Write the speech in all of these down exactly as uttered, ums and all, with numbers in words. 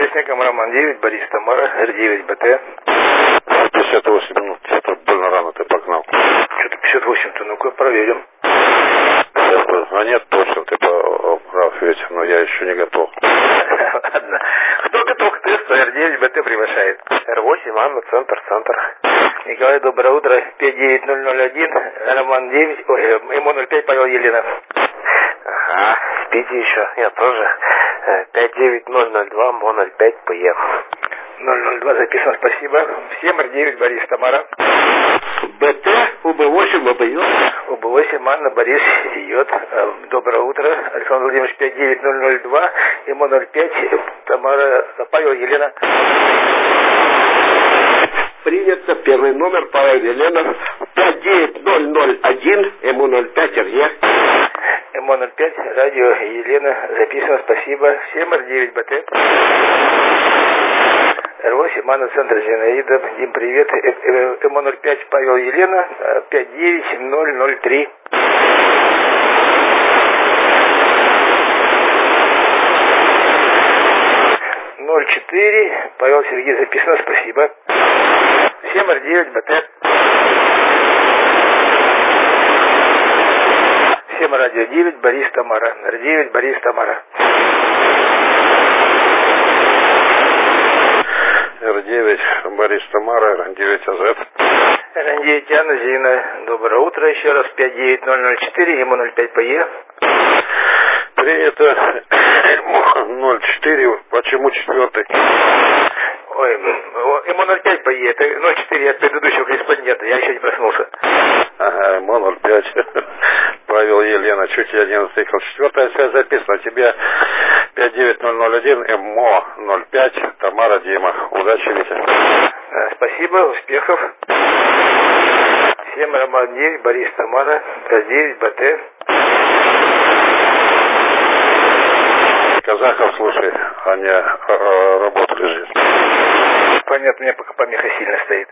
Снегом Роман девять, Борис Тамара, Р девять БТ. пятьдесят восемь минут, что-то больно рано ты погнал. Что-то пятьдесят восемь-то, ну-ка проверим. А нет, точно ты прав, ведь, но я еще не готов. Ладно. Кто готов к тесту? Р девять БТ приглашает. Р восемь, Анна, центр, центр. Николай, доброе утро. пять девять ноль ноль один, Роман девять, ой, ему ноль пять, Павел Елена. Ага, спите еще, я тоже. пять девять ноль ноль два, МО ноль пять, ПЕ. ноль ноль два записано, спасибо. Всем Р девять, Борис Тамара. БТ, УБ восемь, ББЙ. УБ восемь, Анна, Борис, Йод. Доброе утро. Александр Владимирович, пять девять ноль ноль два, МО ноль пять, Тамара, Павел Елена. Принято. Первый номер, Павел Елена. пять девять ноль ноль один, МО ноль пять, РЕ. МО ноль пять, радио Елена, записано, спасибо. Всем Р девять БТ. Р восемь, Анна, центр Зинаида. Дим, привет. МО ноль пять, Павел Елена. пять девять ноль ноль три. ноль четыре, Павел Сергей, записано, спасибо. Всем Р девять БТ. Всем радио девять, Борис Тамара. Р девять, Борис Тамара. Р девять, Борис Тамара, Р девять АЗ. Р девять, Анна, Зина. Доброе утро еще раз. пять девять ноль ноль четыре, ему ноль пять ПЕ. Принято. ноль четыре, почему четвертый? Ой, ему ноль пять ПЕ, это ноль четыре от предыдущего корреспондента, я еще не проснулся. Ага, МО ноль пять. Павел Елена, чуть я не услышал. Четвертая связь записана. Тебе пять девять ноль ноль один, МО ноль пять, Тамара, Дима. Удачи, Витя. Спасибо, успехов. Всем Роман девять, Борис Тамара, Р девять БТ. Казахов, слушай, они э, работали здесь. Понятно, у меня пока помеха сильно стоит.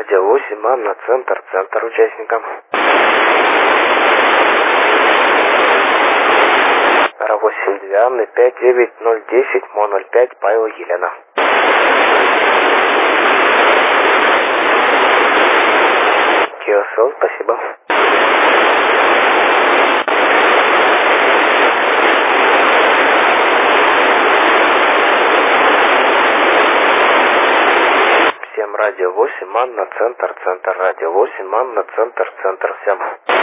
радио восемь, Анна, центр, центр участникам. Ра восемь, две Анны, пять девять ноль десять, Мо ноль пять, Павел, Елена. Киосол, спасибо. Всем радио восемь, Анна, центр, центр, радио восемь, Анна, центр, центр, всем.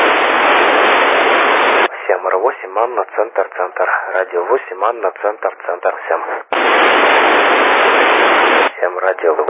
Всем Ра восемь, Анна, центр, центр, радио восемь, Анна, центр, центр, всем. Всем радио